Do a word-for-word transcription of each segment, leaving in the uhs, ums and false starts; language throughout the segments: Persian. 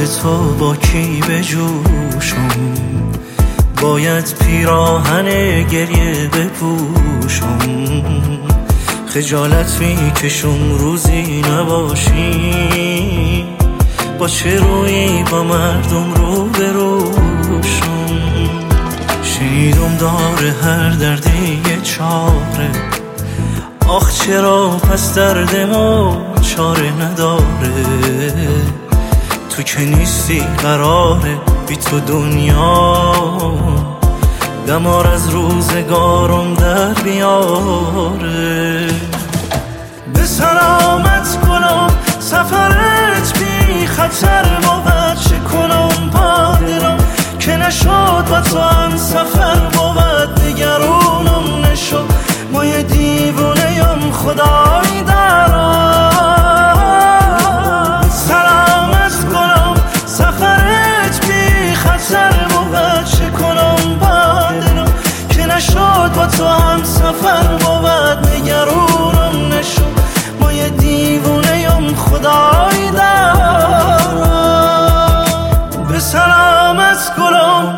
تو با کی بجوشم، باید پیراهن گریه بپوشم. خجالت میکشم روزی نباشی، با چه روی با مردم رو بروشم. شنیدم داره هر دردی یه چاره، آخ چرا پس درد ما چاره نداره. تو که نیستی قراره بی تو دنیا دمار از روزگارم در بیاره. به سلامت گلم سفرت بی خطر بود، چه کنم با دلم که نشد با تو هم سفر بود. نگرانم نشد ما یه دیوونه یم خدای دارم. سلامت گلم سفرت بی خطر بود، چه کنم با دلم که نشد با تو هم سفر بود. نگرانم نشد ما یه دیوونه یم خدای دارم. به سلامت گلم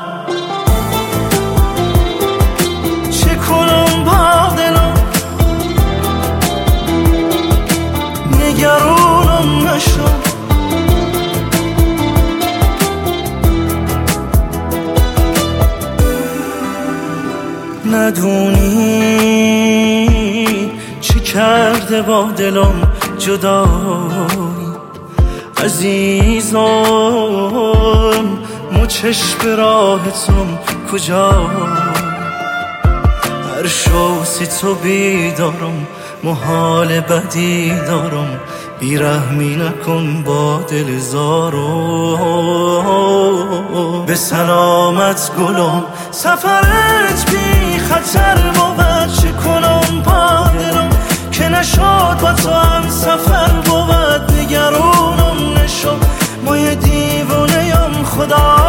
چه کنم با دلم، نگرانم نشد. ندونی چی کرده با دلم جدایی عزیزم، مو چشم راحتم کجا. هر شوسی تو بیدارم، محال بدی دارم، بیرحمی نکن با دل زارم. به سلامت گلم سفرت بی خطر بود، چه کنم با دلم که نشد با تو هم سفر بود. نگرانم نشد ما یه دیوونه یم خدا